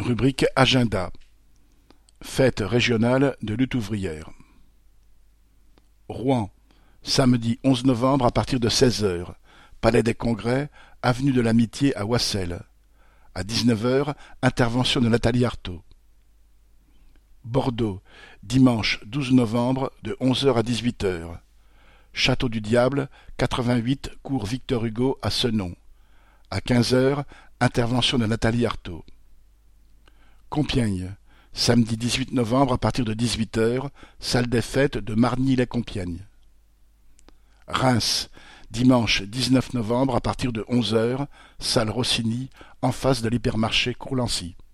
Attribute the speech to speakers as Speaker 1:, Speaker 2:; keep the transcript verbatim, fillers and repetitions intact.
Speaker 1: Rubrique Agenda. Fête régionale de lutte ouvrière. Rouen, samedi onze novembre à partir de seize heures. Palais des Congrès, avenue de l'Amitié à Oissel. À dix-neuf heures, intervention de Nathalie Arthaud. Bordeaux, dimanche douze novembre de onze heures à dix-huit heures. Château du Diable, quatre-vingt-huit cours Victor Hugo à Senon. À quinze heures, intervention de Nathalie Arthaud. Compiègne, samedi dix-huit novembre à partir de dix-huit heures, salle des fêtes de Marny-lès-Compiègne. Reims, dimanche dix-neuf novembre à partir de onze heures, salle Rossini, en face de l'hypermarché Courlancy.